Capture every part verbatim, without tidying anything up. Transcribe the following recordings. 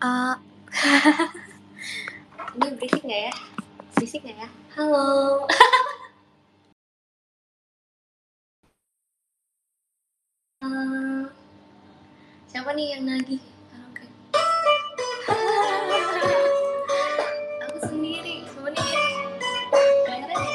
Uh, ini berisik nggak ya? Berisik nggak ya? Halo. uh, siapa nih yang nagih? Oke. Aku sendiri. Sebenarnya keren ya.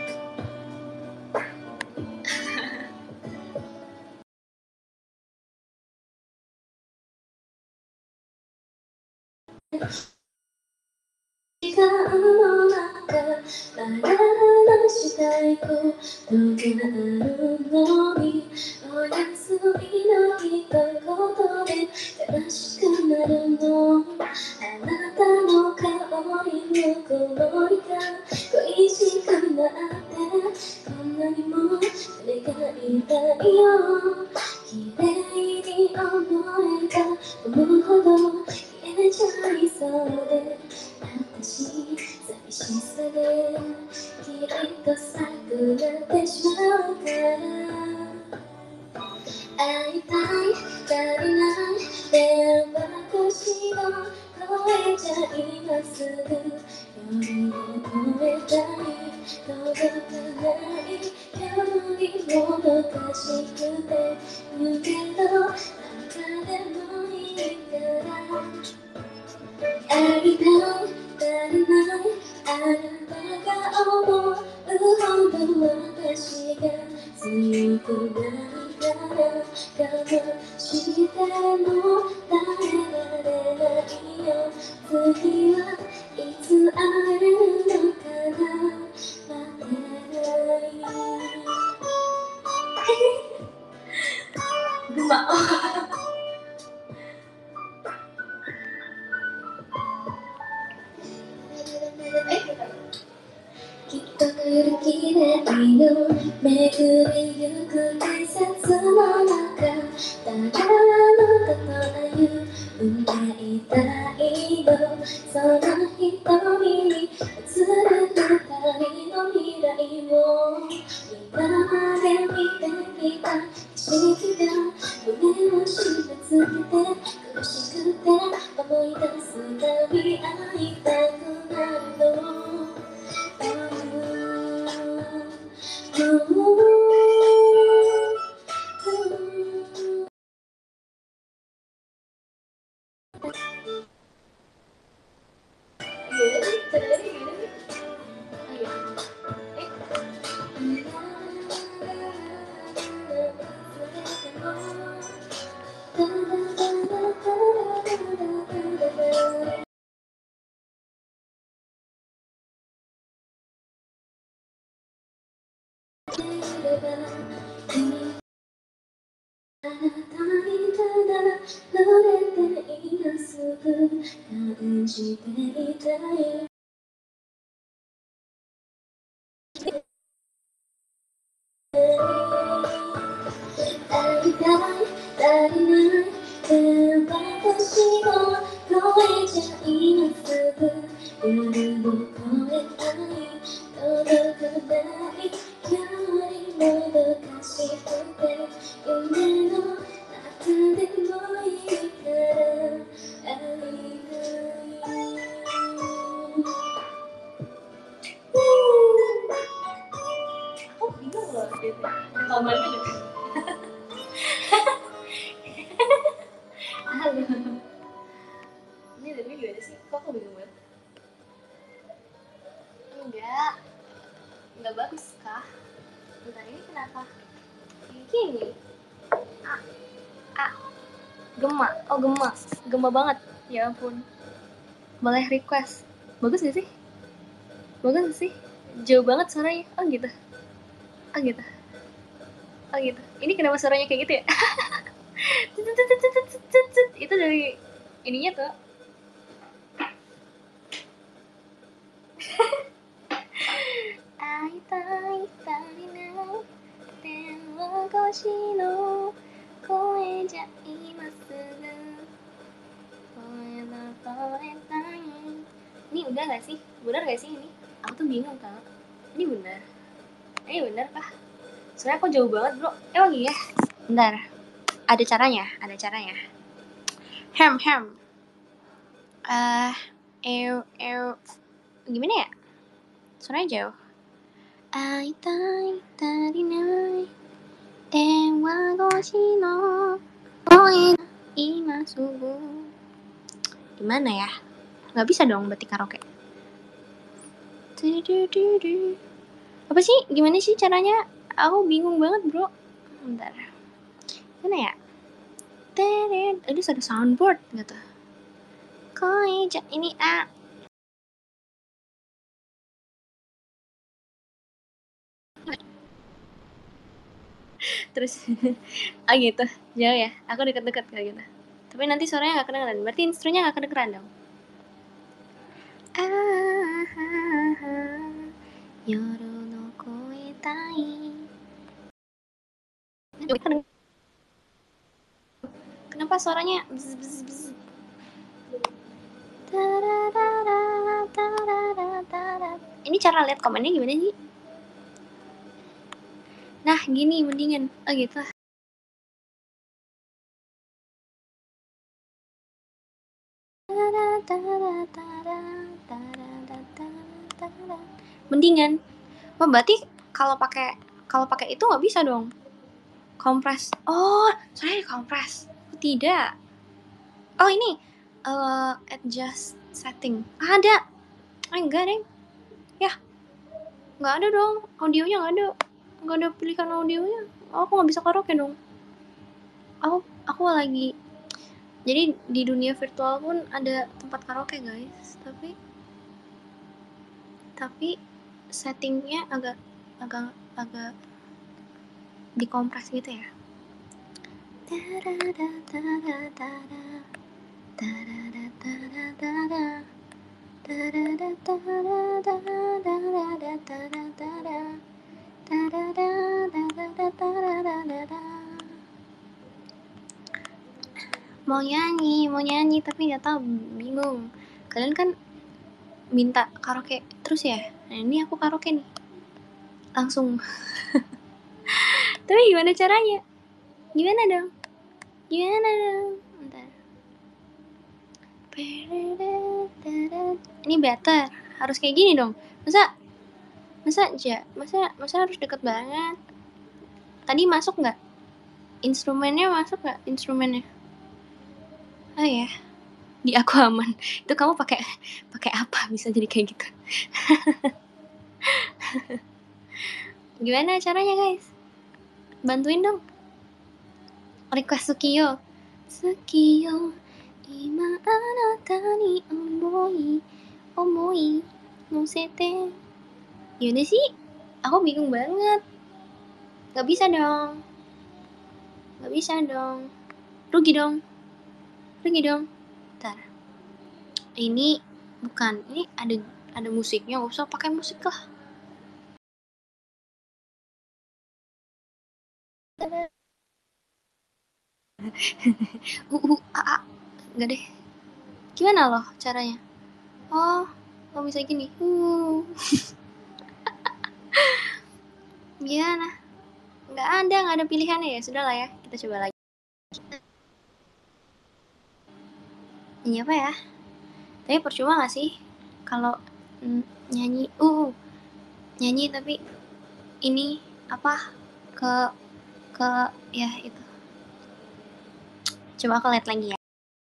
Jika melangkah pada cintaiku, doga arunoni, oyasumi no hitokoto de tarashiku naru no, anata no kao ni nukorori ga koishiku natte, konnani mo suregai itai yo, kirei ni omoe ga omu hodo消えちゃいそうで、私寂しさできっとさくなってしまうから会いたい足りないで私の声じゃ今すぐ夜を越えたい届かない距離もどかしくて夢の中でもいいから会いたい足りないあなたが思うほど私が強くないから我慢しても耐えられないよ次はいつ会えるのかな待てないぐまきっと来る綺麗の巡りゆく季節の中誰のこと歩んでいたいのその瞳に映る二人の未来を今まで見てきた景色が胸を締め付けて苦しくて思い出すたび会いたくなるのあなたにただ濡れて今すぐ感じていたい会いたい足りないで私の声じゃ今すぐ夜も越えたい届かない距離もどかしくて夢の中でもいいから会いたいAku bingung loh gitu. Komennya gitu. Halo. Ini dari gimana sih? Kok aku bingung banget? Enggak. Enggak bagus kah? Bentar ini kenapa? Kayak gini. Ah. Ah. Gema. Oh gema. Gema banget. Ya ampun. Boleh request. Bagus gak sih? Bagus gak sih? Jauh banget suaranya. Oh gitu. Oh gitu. Oh gitu. Ini kenapa suaranya kayak gitu ya? Itu dari ininya tuh. Aitai tarinai tenwagoshi no koe ja imasu koe no koetai. Ini udah gak sih? Bener gak sih ini? Aku tuh bingung tau. Ini bener? Ini bener kah? Soalnya aku jauh banget bro. Emang iya? Bentar. Ada caranya, ada caranya. Hem, hem. Eh, ew, ew. Gimana ya? Suaranya jauh. Aitai tarinai denwa goshi no koe ima subu. Gimana ya? Gak bisa dong berarti karaoke. Apa sih? Gimana sih caranya? Aku bingung banget bro. Bentar. Gimana ya? Teret. Ini ada soundboard gitu. Koi ini ah. Terus ah gitu. Jauh ya. Aku deket-deket kayak gitu. Tapi nanti suaranya gak kedengeran. Berarti instrunya gak kedengeran dong. Ah, ah, ah. Yoru no koe tai. Kenapa suaranya bzz, bzz, bzz. Ini cara lihat komennya gimana sih? Nah gini mendingan. Oh gitu. Mendingan. Oh berarti kalau pakai kalau pakai itu nggak bisa dong. Kompres. Oh, saya kompres. Tidak. Oh ini uh, adjust setting. Ada. Eh, enggak deh. Ya. Nggak ada dong. Audionya nggak ada. Nggak ada pilihan audionya. Oh, aku nggak bisa karaoke dong. Aku aku lagi. Jadi di dunia virtual pun ada tempat karaoke guys. Tapi tapi settingnya agak agak agak dikompres gitu ya. Mau nyanyi, mau nyanyi tapi nggak tahu, bingung. Kalian kan minta karaoke terus ya. Nah ini aku karaoke nih. Langsung. Tapi gimana caranya? Gimana dong? Gimana dong? Bentar. Ini better. Harus kayak gini dong. Masa masa aja, masa masa harus deket banget. Tadi masuk nggak? Instrumennya masuk nggak? Instrumennya? Oh ya, di aku aman. Itu kamu pakai pakai apa bisa jadi kayak gitu? Gimana caranya guys? Bantuin dong. Request Sukiyo. Sukiyo, ima anata ni omoi, omoi, nosete. Yaudah sih, aku bingung banget. Gak bisa dong. Gak bisa dong. Rugi dong. Rugi dong. Bentar. Ini bukan. Ini ada ada musiknya. Gak usah pakai musik lah. uh, uh, ah, ah. Gak deh. Gimana loh caranya? Oh, oh bisa gini. Uh. Gimana? Nggak ada, nggak ada pilihannya ya. Sudah lah ya, kita coba lagi. Nyanyi apa ya? Tapi percuma nggak sih kalau mm, nyanyi, uh, nyanyi tapi ini apa ke ke ya itu. Coba aku lihat lagi ya.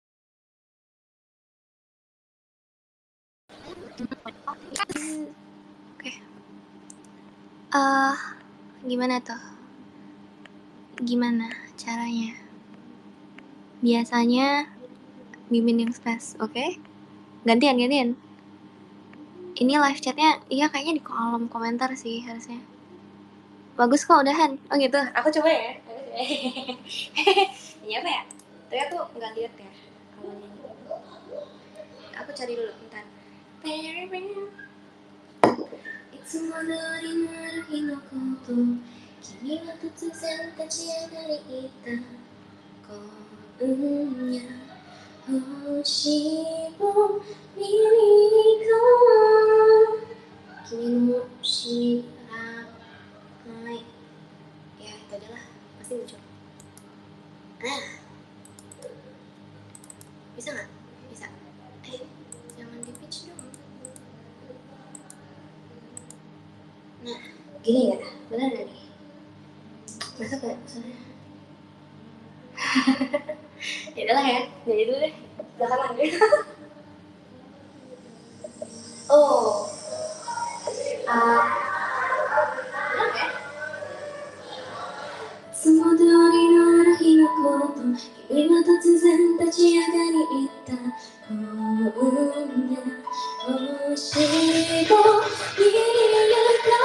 Oke. Okay. Uh, gimana tuh? Gimana caranya? Biasanya Mimin yang space, oke? Okay? Gantian, gantian. Ini live chatnya, iya kayaknya di kolom komentar sih harusnya. Bagus kok udahan. Oh gitu. Aku coba ya. Ini apa ya? Tapi aku nggak lihat ya kalau nyanyi. Aku cari dulu bentar. Ya itu aja lah, pasti muncul. Ah, bisa nggak? Bisa. Eh, Ya udahlah ya, jadi dulu deh. Belakangan deh. Oh, uh, benar ya? その通りのある日のこと君は突然立ち上がり言ったこんな星を見るか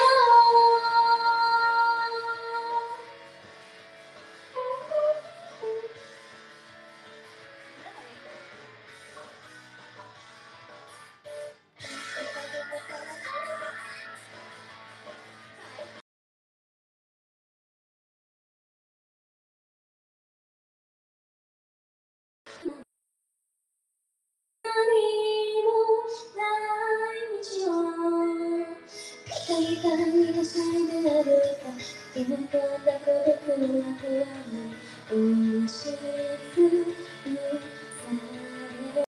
何もない道を片りからにはしゃいで歩いた夢とんだ孤独な不安に押しつぶされ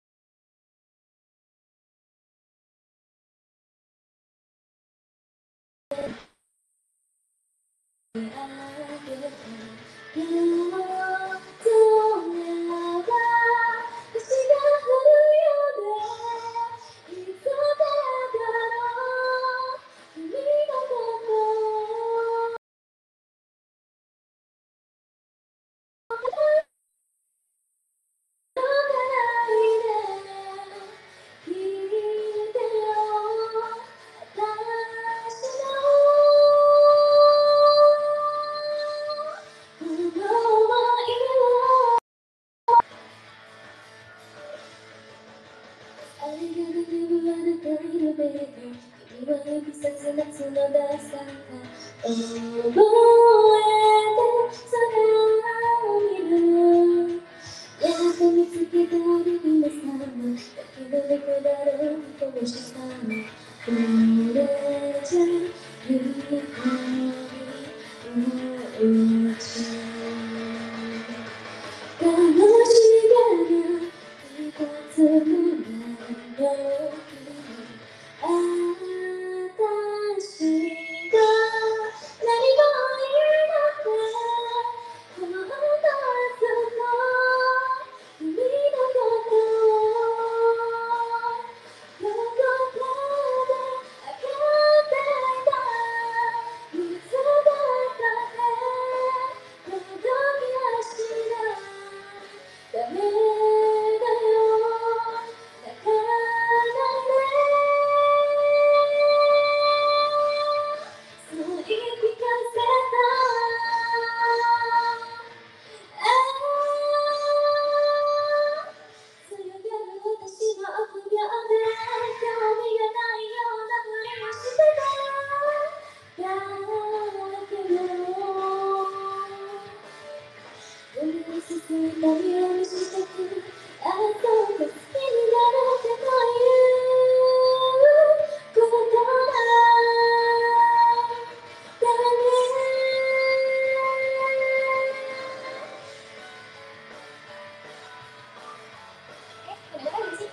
あげたようと願わ星が降るようでいつからだろう君のこと泣かないで聞いてよ私のこの想いをあれがなくあなたいるベッド君は指さす夏の大作家覚えて空を見るやっと見つけた織姫様だけどどこだろうこの下のこれじゃゆっくり落ち楽しげな一つのよあたしが何も言えなくてこの夏の君のことをどこかで分かっていたいつだって届きはしないダメだよ泣かないでそう言い聞かせた強がる私は臆病で興味がないようなふりをしてただけど海に進んだ身を見せてくあなたが好きになるってということだだね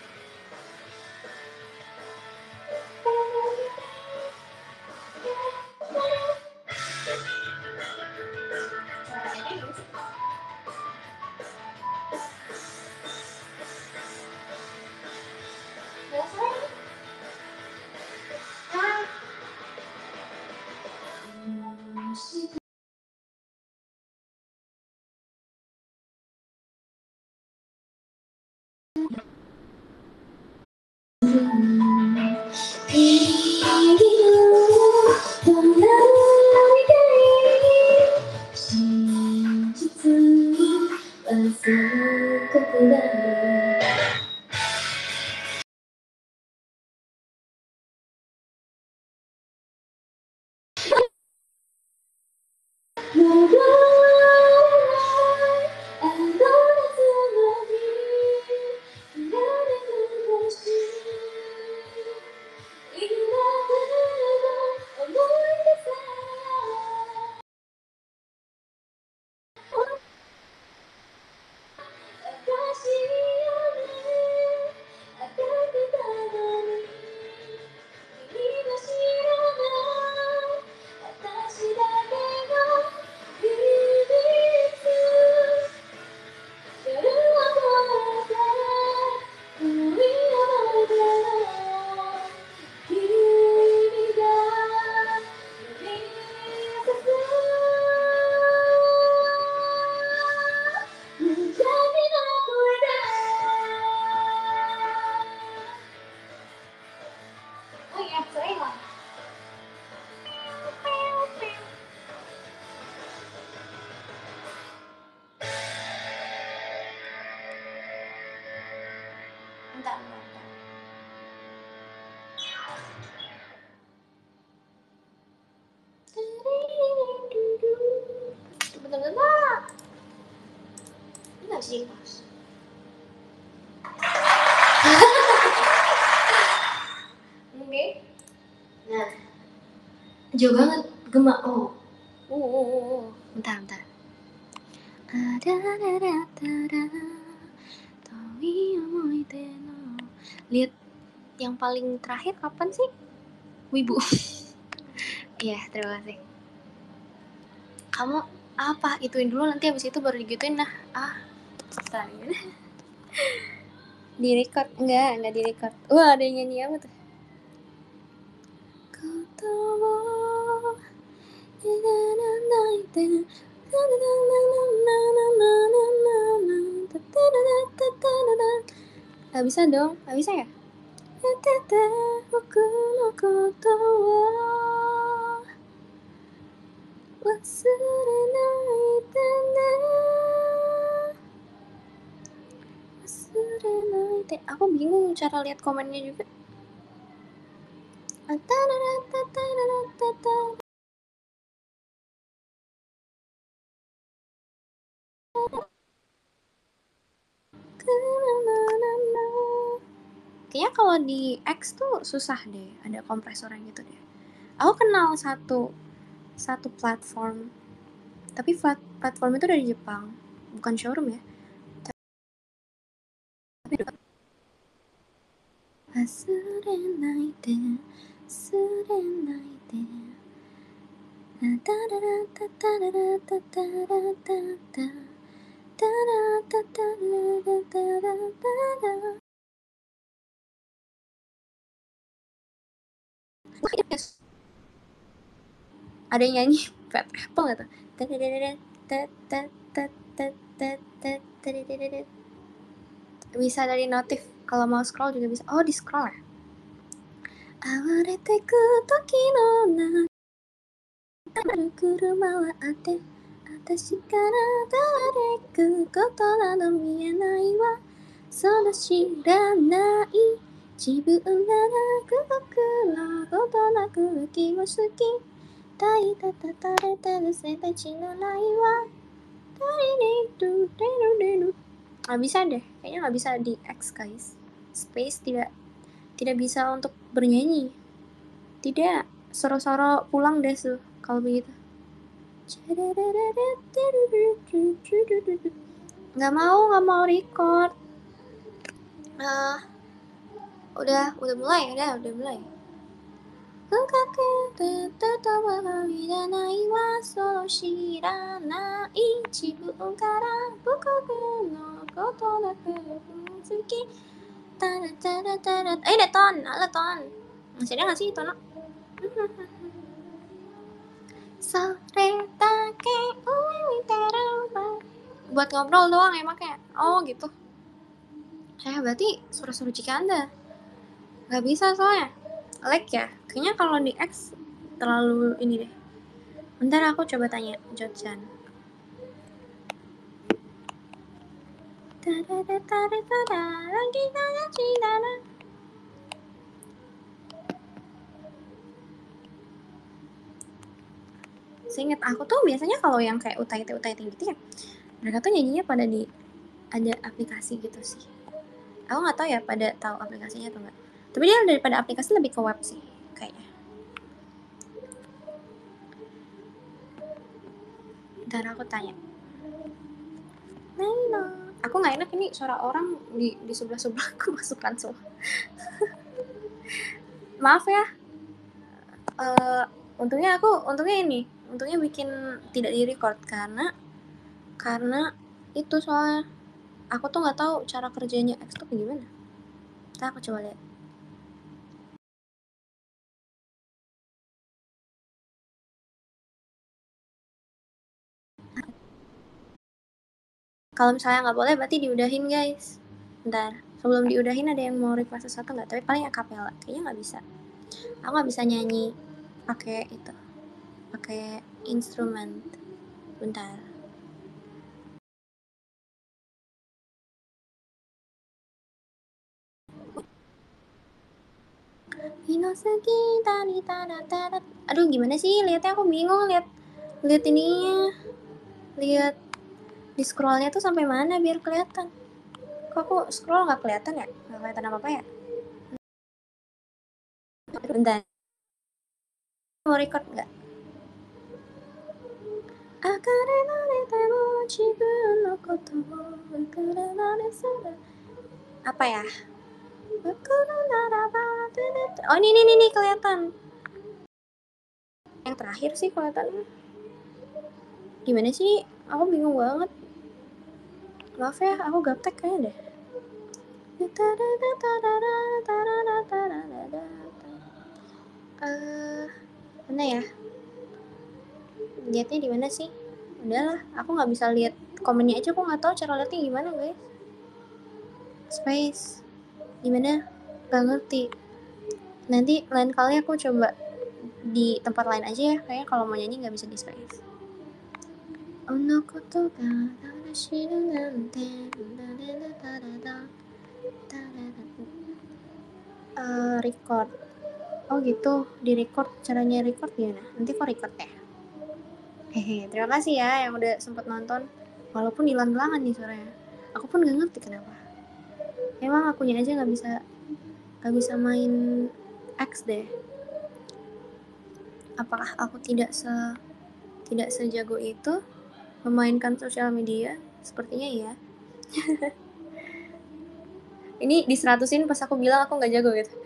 真実は残酷だろう戻らないあの夏の日きらめく星今でも思い出せ私よね nggak sih di kelas? Oke. Okay. Nah, jauh banget gemak. Oh, uh, uh, uh, uh. bentar, bentar. Lihat yang paling terakhir kapan sih? Wibu. Iya, yeah, terima kasih. Kamu apa? Ituin dulu, nanti habis itu baru digituin. Nah, ah, sorry. Di record? Enggak, enggak di record. Wah, ada yang nyanyi apa tuh? Gak bisa dong, gak bisa ya? Aku bingung cara lihat komennya juga. Kayaknya kalau di X tuh susah deh, ada kompresornya gitu deh. Aku kenal satu satu platform, tapi platform itu dari Jepang, bukan showroom ya. Tapi ada yang nyanyi Fat Apple gitu. Bisa dari notif, kalau mau scroll juga bisa. Oh, di scroll ya. Awareteku toki no nataru kuruma wa ate atashi kara dareku koto nado mienai wa sono shiranai jibun ga naku boku no koto naku uki mo suki tai tatareteru seitachi no nai wa dari deru deru deru. Nggak bisa deh, kayaknya nggak bisa di X guys. Space tidak tidak bisa untuk bernyanyi. Tidak, soro-soro pulang deh tuh kalau begitu. Nggak mau, nggak mau record. Nah, udah, udah mulai, udah, udah mulai. Eh, ada Ton, halo Ton. Masih ada nggak sih Tono? Sore take buat ngobrol doang emangnya. Oh gitu. Eh berarti suara-suara Cikanda nggak bisa soalnya like ya. Kayaknya kalau di X terlalu ini deh. Bentar aku coba tanya Jodjan. Seinget aku tuh biasanya kalau yang kayak utai utai gitu ya, mereka tuh nyanyinya pada di ada aplikasi gitu sih. Aku nggak tahu ya pada tahu aplikasinya atau enggak. Tapi dia daripada aplikasi lebih ke web sih kayaknya. Ntar aku tanya. Nino, aku nggak enak ini suara orang di di sebelah sebelah aku masukkan semua. Maaf ya. Uh, untungnya aku untungnya ini untungnya bikin tidak di record karena karena itu soalnya aku tuh nggak tahu cara kerjanya X tuh gimana. Ntar aku coba lihat. Kalau misalnya nggak boleh berarti diudahin guys. Bentar, sebelum diudahin ada yang mau request sesuatu nggak? Tapi paling acapella, kayaknya nggak bisa. Aku nggak bisa nyanyi pakai itu, pakai instrumen. Bentar. Aduh gimana sih lihatnya, aku bingung lihat lihat ininya, lihat Di scrollnya tuh sampai mana biar kelihatan? Kok aku scroll nggak kelihatan ya? Nggak kelihatan apa-apa ya? Bentar. Mau record nggak? Apa ya? Oh ini nih nih kelihatan. Yang terakhir sih kelihatan. Gimana sih? Aku bingung banget. Maaf ya, aku gaptek kayaknya deh. Uh, mana ya? Lihatnya di mana sih? Udahlah, aku nggak bisa lihat komennya aja. Aku nggak tahu cara lihatnya gimana guys. Space, gimana? Gak ngerti. Nanti lain kali aku coba di tempat lain aja ya. Kayaknya kalau mau nyanyi nggak bisa di space. Uh, record. Oh gitu, di record. Caranya record gimana? Nanti kok record ya? Hehe, terima kasih ya yang udah sempat nonton. Walaupun hilang-hilangan nih suaranya. Aku pun gak ngerti kenapa. Emang akunya aja gak bisa gak bisa main X deh. Apakah aku tidak se tidak sejago itu memainkan sosial media? Sepertinya iya. Ini di seratusin pas aku bilang aku gak jago gitu.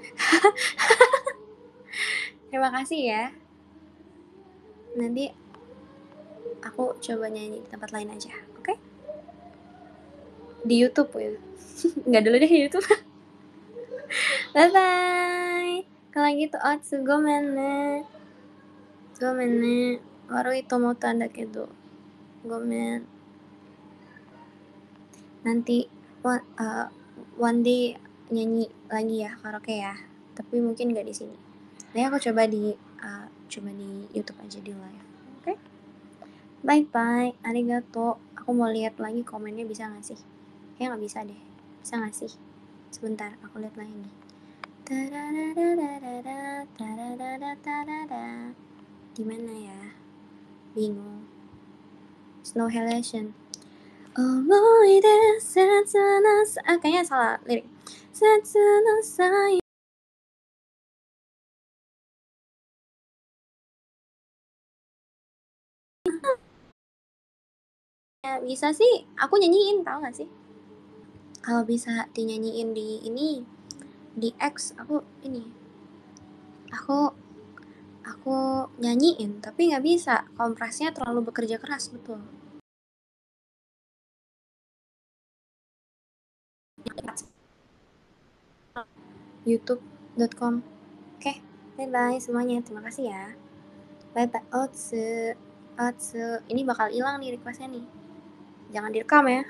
Terima kasih ya. Nanti aku coba nyanyi di tempat lain aja, oke? Okay? Di YouTube ya. Nggak dulu deh YouTube. Bye bye. Kalau gitu, otsu gomen ne. Gomen ne. Warui to omottu anda kedo. Gomen. Nanti uh, one day nyanyi lagi ya karaoke ya. Tapi mungkin nggak di sini. Nah, aku coba di uh, coba di YouTube aja di live. Oke? Okay? Bye bye. Arigato. Aku mau lihat lagi komennya bisa nggak sih? Kayaknya nggak bisa deh. Bisa nggak sih? Sebentar, aku lihat lagi nih. Gimana ya? Bingung. Snow Halation. Omoide setsuna sa... Ah, kayaknya salah lirik. Setsuna sa... Ya, bisa sih. Aku nyanyiin, tau gak sih? Kalau bisa dinyanyiin di ini, di X, aku ini. Aku aku nyanyiin, tapi nggak bisa. Kompresnya terlalu bekerja keras, betul. youtube dot com. Oke, okay. Bye bye semuanya. Terima kasih ya. Bye bye. Otsu, otsu. Ini bakal hilang nih requestnya nih. Jangan direkam ya.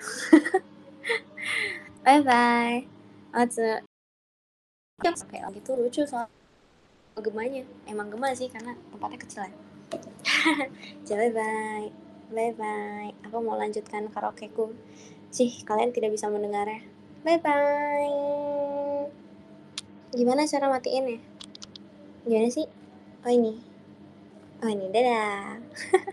Bye bye. Otsu. Kayak lagi tuh lucu soal gemanya. Emang gema sih karena tempatnya kecil ya. Bye bye. Bye bye. Aku mau lanjutkan karaokeku. Sih, kalian tidak bisa mendengarnya. Bye bye. Gimana cara matiin ya? Gimana sih? Oh ini. Oh ini, dadah.